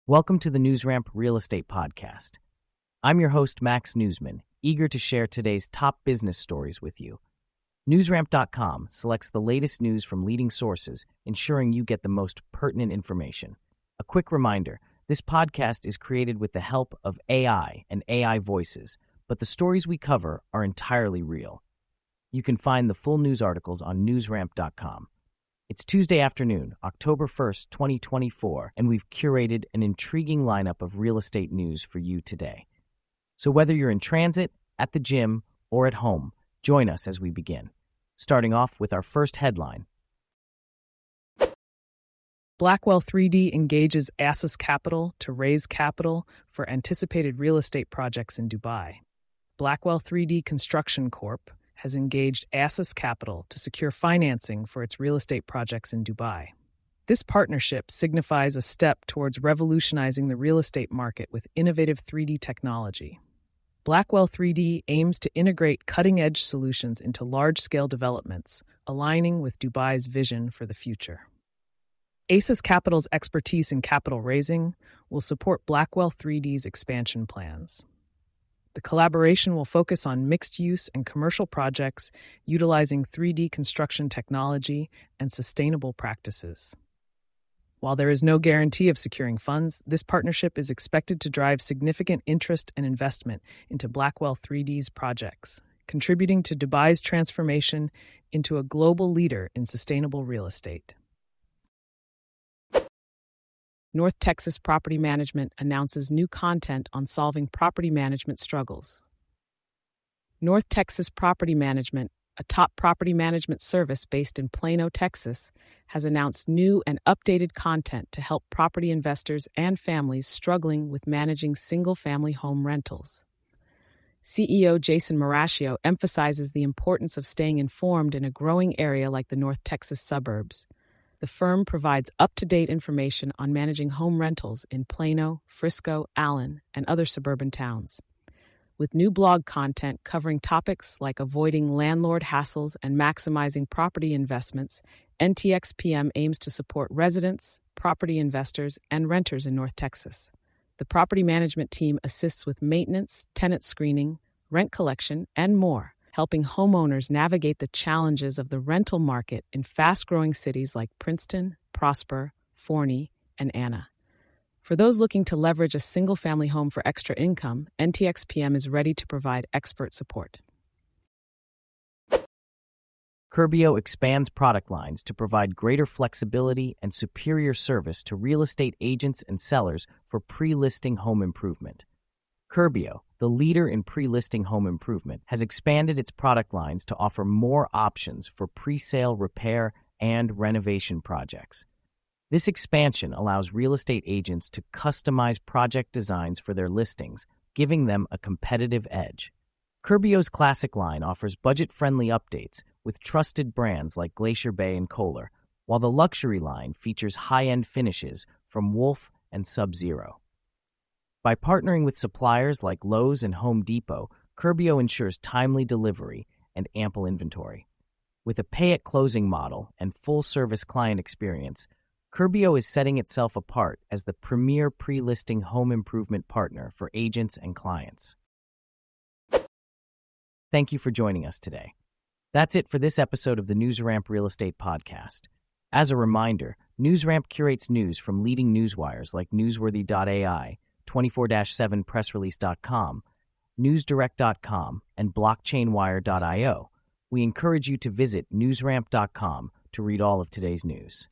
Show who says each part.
Speaker 1: Welcome to the NewsRamp Real Estate Podcast. I'm your host, Max Newsman, eager to share today's top business stories with you. NewsRamp.com selects the latest news from leading sources, ensuring you get the most pertinent information. A quick reminder, this podcast is created with the help of AI and AI voices, but the stories we cover are entirely real. You can find the full news articles on NewsRamp.com. It's Tuesday afternoon, October 1st, 2024, and we've curated an intriguing lineup of real estate news for you today. So whether you're in transit, at the gym, or at home, join us as we begin. Starting off with our first headline.
Speaker 2: Blackwell 3D engages Assus Capital to raise capital for anticipated real estate projects in Dubai. Blackwell 3D Construction Corp. has engaged Assus Capital to secure financing for its real estate projects in Dubai. This partnership signifies a step towards revolutionizing the real estate market with innovative 3D technology. Blackwell 3D aims to integrate cutting-edge solutions into large-scale developments, aligning with Dubai's vision for the future. Assus Capital's expertise in capital raising will support Blackwell 3D's expansion plans. The collaboration will focus on mixed-use and commercial projects utilizing 3D construction technology and sustainable practices. While there is no guarantee of securing funds, this partnership is expected to drive significant interest and investment into Blackwell 3D's projects, contributing to Dubai's transformation into a global leader in sustainable real estate. North Texas Property Management announces new content on solving property management struggles. North Texas Property Management, a top property management service based in Plano, Texas, has announced new and updated content to help property investors and families struggling with managing single-family home rentals. CEO Jason Maracchio emphasizes the importance of staying informed in a growing area like the North Texas suburbs. The firm provides up-to-date information on managing home rentals in Plano, Frisco, Allen, and other suburban towns. With new blog content covering topics like avoiding landlord hassles and maximizing property investments, NTXPM aims to support residents, property investors, and renters in North Texas. The property management team assists with maintenance, tenant screening, rent collection, and more, helping homeowners navigate the challenges of the rental market in fast-growing cities like Princeton, Prosper, Forney, and Anna. For those looking to leverage a single-family home for extra income, NTXPM is ready to provide expert support.
Speaker 1: Curbio expands product lines to provide greater flexibility and superior service to real estate agents and sellers for pre-listing home improvement. Curbio, the leader in pre-listing home improvement, has expanded its product lines to offer more options for pre-sale repair and renovation projects. This expansion allows real estate agents to customize project designs for their listings, giving them a competitive edge. Curbio's classic line offers budget-friendly updates with trusted brands like Glacier Bay and Kohler, while the luxury line features high-end finishes from Wolf and Sub-Zero. By partnering with suppliers like Lowe's and Home Depot, Curbio ensures timely delivery and ample inventory. With a pay-at-closing model and full-service client experience, Curbio is setting itself apart as the premier pre-listing home improvement partner for agents and clients. Thank you for joining us today. That's it for this episode of the NewsRamp Real Estate Podcast. As a reminder, NewsRamp curates news from leading newswires like Newsworthy.ai, 24/7pressrelease.com, newsdirect.com, and blockchainwire.io. We encourage you to visit newsramp.com to read all of today's news.